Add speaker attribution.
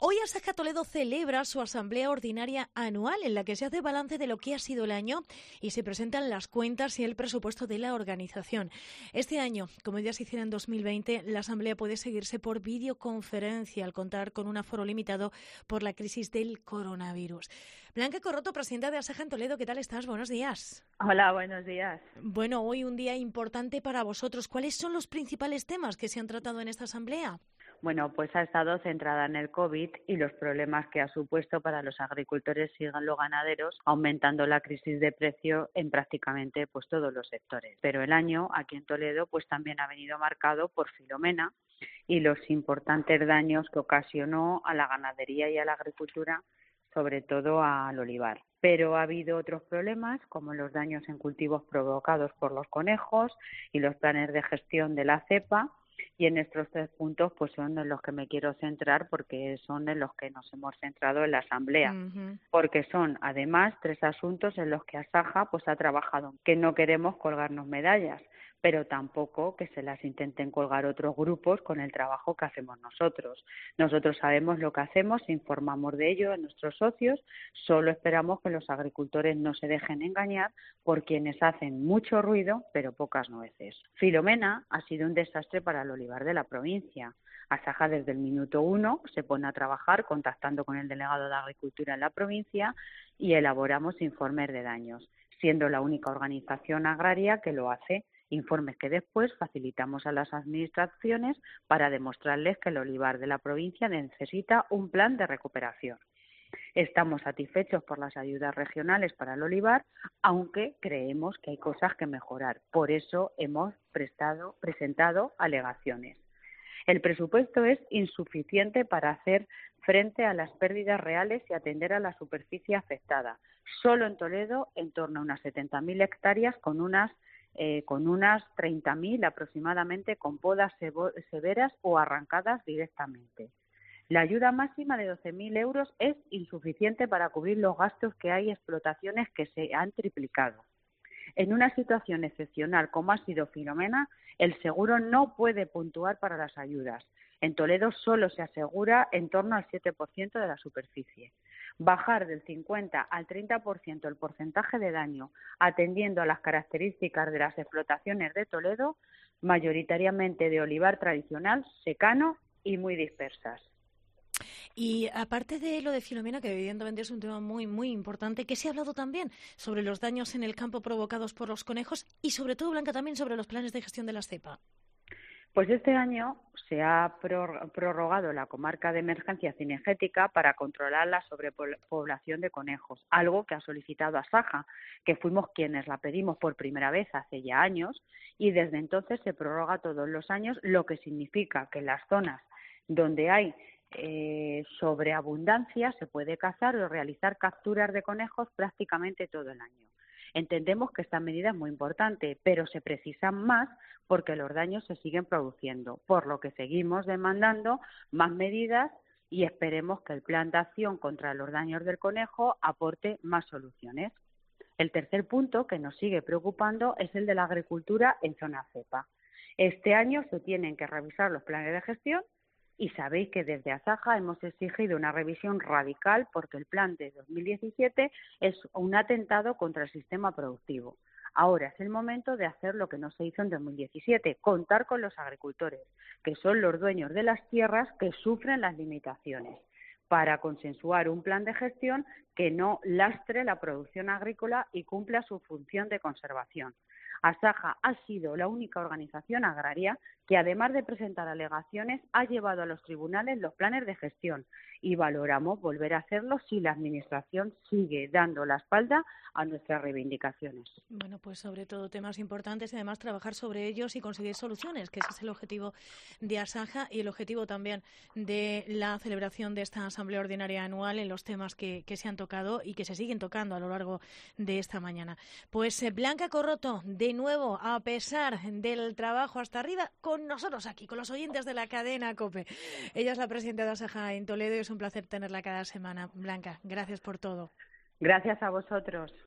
Speaker 1: Hoy Asaja Toledo celebra su asamblea ordinaria anual en la que se hace balance de lo que ha sido el año y se presentan las cuentas y el presupuesto de la organización. Este año, como ya se hiciera en 2020, la asamblea puede seguirse por videoconferencia al contar con un aforo limitado por la crisis del coronavirus. Blanca Corroto, presidenta de Asaja en Toledo, ¿qué tal estás? Buenos días.
Speaker 2: Hola, buenos días.
Speaker 1: Bueno, hoy un día importante para vosotros. ¿Cuáles son los principales temas que se han tratado en esta asamblea?
Speaker 2: Bueno, pues ha estado centrada en el COVID y los problemas que ha supuesto para los agricultores y los ganaderos, aumentando la crisis de precio en prácticamente pues todos los sectores. Pero el año aquí en Toledo pues también ha venido marcado por Filomena y los importantes daños que ocasionó a la ganadería y a la agricultura, sobre todo al olivar. Pero ha habido otros problemas, como los daños en cultivos provocados por los conejos y los planes de gestión de la cepa. Y en estos 3 puntos pues son en los que me quiero centrar porque son en los que nos hemos centrado en la asamblea, porque son además 3 asuntos en los que Asaja pues ha trabajado, que no queremos colgarnos medallas, pero tampoco que se las intenten colgar otros grupos con el trabajo que hacemos nosotros. Nosotros sabemos lo que hacemos, informamos de ello a nuestros socios, solo esperamos que los agricultores no se dejen engañar por quienes hacen mucho ruido pero pocas nueces. Filomena ha sido un desastre para el olivar de la provincia. Asaja desde el minuto 1 se pone a trabajar contactando con el delegado de Agricultura en la provincia y elaboramos informes de daños, siendo la única organización agraria que lo hace. Informes que después facilitamos a las administraciones para demostrarles que el olivar de la provincia necesita un plan de recuperación. Estamos satisfechos por las ayudas regionales para el olivar, aunque creemos que hay cosas que mejorar. Por eso hemos presentado alegaciones. El presupuesto es insuficiente para hacer frente a las pérdidas reales y atender a la superficie afectada. Solo en Toledo, en torno a unas 70.000 hectáreas con unas 30.000 aproximadamente con podas severas o arrancadas directamente. La ayuda máxima de 12.000 euros es insuficiente para cubrir los gastos que hay explotaciones que se han triplicado. En una situación excepcional como ha sido Filomena, el seguro no puede puntuar para las ayudas. En Toledo solo se asegura en torno al 7% de la superficie. Bajar del 50 al 30% el porcentaje de daño, atendiendo a las características de las explotaciones de Toledo, mayoritariamente de olivar tradicional, secano y muy dispersas.
Speaker 1: Y aparte de lo de Filomena, que evidentemente es un tema muy, muy importante, que se ha hablado también sobre los daños en el campo provocados por los conejos y sobre todo, Blanca, también sobre los planes de gestión de la cepa.
Speaker 2: Pues este año se ha prorrogado la comarca de emergencia cinegética para controlar la sobrepoblación de conejos, algo que ha solicitado Asaja, que fuimos quienes la pedimos por primera vez hace ya años, y desde entonces se prorroga todos los años, lo que significa que en las zonas donde hay sobreabundancia se puede cazar o realizar capturas de conejos prácticamente todo el año. Entendemos que esta medida es muy importante, pero se precisan más porque los daños se siguen produciendo, por lo que seguimos demandando más medidas y esperemos que el plan de acción contra los daños del conejo aporte más soluciones. El tercer punto que nos sigue preocupando es el de la agricultura en zona cepa. Este año se tienen que revisar los planes de gestión y sabéis que desde Asaja hemos exigido una revisión radical porque el plan de 2017 es un atentado contra el sistema productivo. Ahora es el momento de hacer lo que no se hizo en 2017, contar con los agricultores, que son los dueños de las tierras que sufren las limitaciones, para consensuar un plan de gestión que no lastre la producción agrícola y cumpla su función de conservación. Asaja ha sido la única organización agraria que, además de presentar alegaciones, ha llevado a los tribunales los planes de gestión y valoramos volver a hacerlo si la Administración sigue dando la espalda a nuestras reivindicaciones.
Speaker 1: Bueno, pues sobre todo temas importantes y además trabajar sobre ellos y conseguir soluciones, que ese es el objetivo de Asaja y el objetivo también de la celebración de esta Asamblea Ordinaria Anual en los temas que se han tocado y que se siguen tocando a lo largo de esta mañana. Pues Blanca Corroto, de nuevo, a pesar del trabajo hasta arriba, con nosotros aquí, con los oyentes de la cadena COPE. Ella es la presidenta de Asaja en Toledo y es un placer tenerla cada semana. Blanca, gracias por todo.
Speaker 2: Gracias a vosotros.